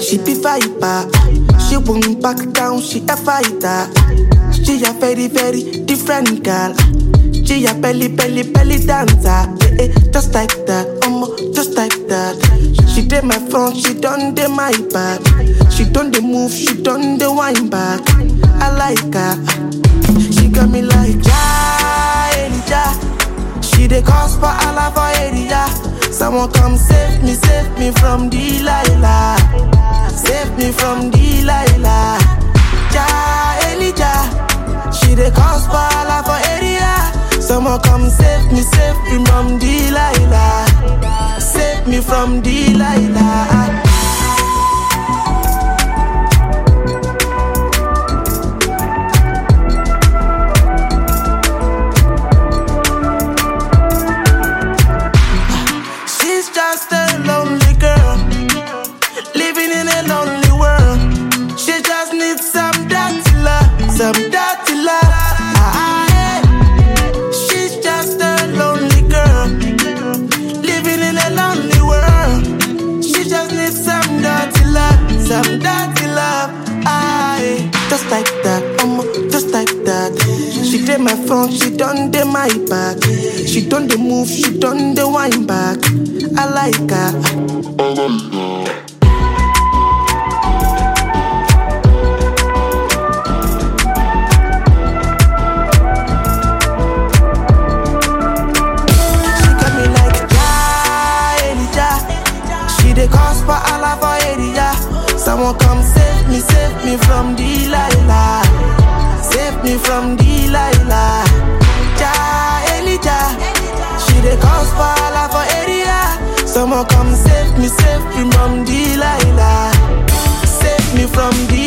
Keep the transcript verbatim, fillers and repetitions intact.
She be viper, she won't back down, she a fighter. She a very, very different girl. She a belly, belly, belly dancer. Eh, eh, just like that, um, just like that. She did my front, she done the my back. She done the move, she done the wine back. I like her. She got me like ja, Elijah. She the cause for Allah for area. Someone come save me, save me from Delilah. Save me from Delilah. Ja, Elijah. She the cause for Allah for area. Someone come save me, save me from Delilah. Save me from Delilah. She's just a lonely girl, living in a lonely world. She just needs some dirty love, some dirty love. Ah, yeah. She's just a lonely girl, living in a lonely world. She just needs some dirty love, some dirty love. Ah, yeah. Just like that, um, just like that. She did my front, she done the my back. She done the move, she done the wine back. I like her. She got me like ja, Elijah. She the cause for Allah for area. Someone come save me, save me from Delilah. Save me from Delilah. Ja, Elijah. She the cause for Allah for area. Someone come save me, save me from Delilah. Save me from Delilah.